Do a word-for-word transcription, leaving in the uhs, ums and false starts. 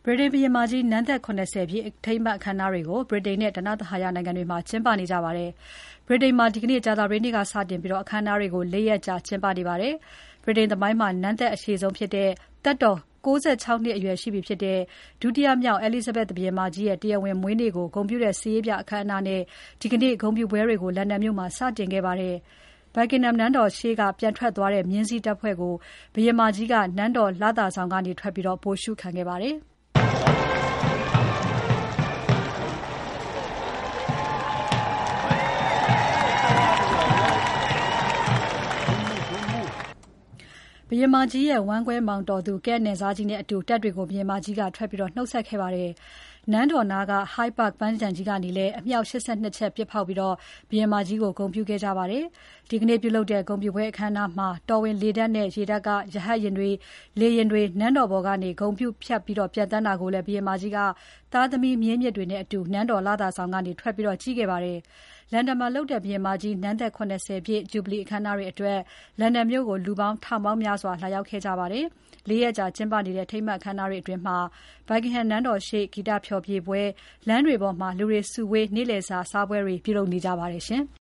ဗြိတိန်ဘုရင်မကြီးနန်းသက် ၇၀ ပြည့်အထိမ်းအမှတ်အခမ်းအနားတွေကို ဗြိတိန်နဲ့ဓနသဟာယနိုင်ငံတွေမှာကျင်းပနေကြပါတယ်။ ဗြိတိန်မှာဒီကနေ့ကြာသပတေးနေ့ကစတင်ပြီး အခမ်းအနားတွေကို ၄ ရက်ကြာကျင်းပနေပါတယ်။ ဗြိတိန်သမိုင်းမှာနန်းသက်အရှည်ဆုံးဖြစ်တဲ့ သက်တော် ၉၆ နှစ်အရွယ်ရှိပြီဖြစ်တဲ့ ဒုတိယမြောက် Elizabeth ဘုရင်မကြီးရဲ့ တရားဝင်မွေးနေ့ကို ဂုဏ်ပြုတဲ့စစ်ရေးပြအခမ်းအနားနဲ့ ဒီကနေ့ ဂုဏ်ပြုပွဲတွေကို လန်ဒန်မြို့မှာ စတင်ခဲ့ပါတယ်။ Buckingham နန်းတော်ရှေ့ကပြန်ထွက်သွားတဲ့ မြင်းစီးတပ်ဖွဲ့ကို ဘုရင်မကြီးက နန်းတော်လသာဆောင်ကနေထွက်ပြီး ဗိုလ်ရှုခံခဲ့ပါတယ်။ ဘုရင်မကြီးရဲ့ဝမ်းကွဲမောင်တော်သူ Kent နယ်စားကြီးနဲ့အတူ တပ်တွေကို ဘုရင်မကြီးက ထွက်ပြီးနှုတ်ဆက်ခဲ့ပါတယ်။ နန်းတော်နားက Hyde Park ပန်းခြံကြီးကနေလည်း အမြှောက် ၈၂ ချက်ပစ်ဖောက်ပြီး ဘုရင်မကြီးကို ဂုဏ်ပြုခဲ့ကြပါတယ်။ ဒီကနေ့ပြုလုပ်တဲ့ ဂုဏ်ပြုပွဲအခမ်းအနားမှာ တော်ဝင်လေတပ်နဲ့ ရေတပ်က ရဟတ်ယာဉ်တွေ၊ လေယာဉ်တွေ နန်းတော်ပေါ်ကနေ ဂုဏ်ပြုဖြတ်ပျံသန်းတာကိုလည်း ဘုရင်မကြီးက သားသမီးမြေးမြစ်တွေနဲ့အတူ နန်းတော်လသာဆောင်ကနေ ထွက်ပြီးကြည့်ခဲ့ပါတယ်။ လန်ဒန်မှာလုပ်တဲ့ ဘုရင်မကြီးနန်းသက် ၇၀ ပြည့် Jubilee အခမ်းအနားတွေအတွက် လန်ဒန်မြို့ကို လူပေါင်းထောင်ပေါင်းများစွာ လာရောက်ခဲ့ကြပါတယ်။ ၄ ရက်ကြာကျင်းပနေတဲ့ အထိမ်းအမှတ်အခမ်းအနားတွေအတွင်း Buckingham နန်းတော်ရှေ့ ဂီတဖျော်ဖြေပွဲ၊ လမ်းတွေပေါ်မှာ လူတွေစုဝေး နေ့လည်စာစားပွဲတွေ ပြုလုပ်နေကြပါတယ်ရှင်။